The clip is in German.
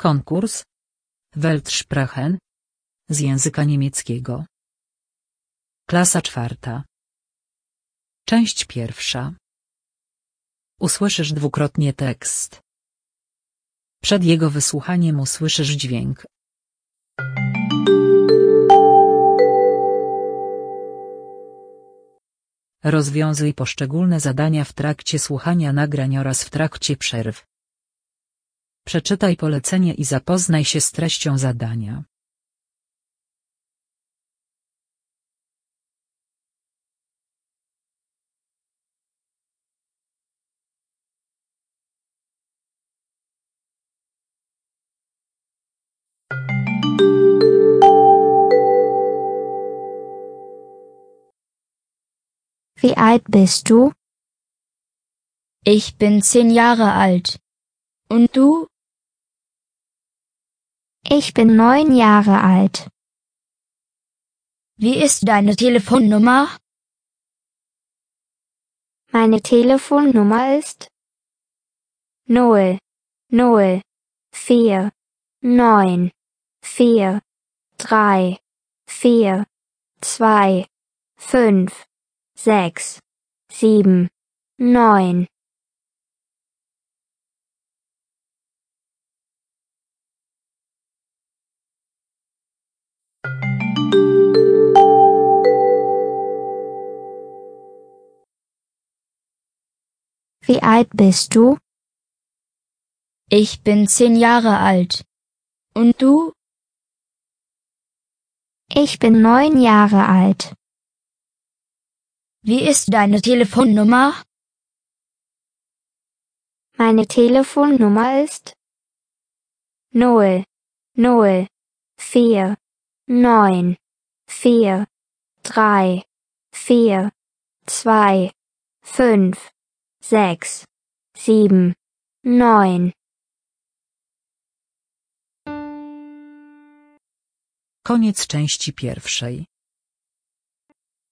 Konkurs. Weltsprachen. Z języka niemieckiego. Klasa 4. Część 1. Usłyszysz dwukrotnie tekst. Przed jego wysłuchaniem usłyszysz dźwięk. Rozwiązuj poszczególne zadania w trakcie słuchania nagrań oraz w trakcie przerw. Przeczytaj polecenie i zapoznaj się z treścią zadania. Wie alt bist du? Ich bin 10 Jahre alt. Und du? Ich bin 9 Jahre alt. Wie ist deine Telefonnummer? Meine Telefonnummer ist 0 0 4 9 4 3 4 2 5 6 7 9. Wie alt bist du? Ich bin 10 Jahre alt. Und du? Ich bin 9 Jahre alt. Wie ist deine Telefonnummer? Meine Telefonnummer ist 0 0 4 9 4 3 4 2 5 6 7 9. Koniec części 1.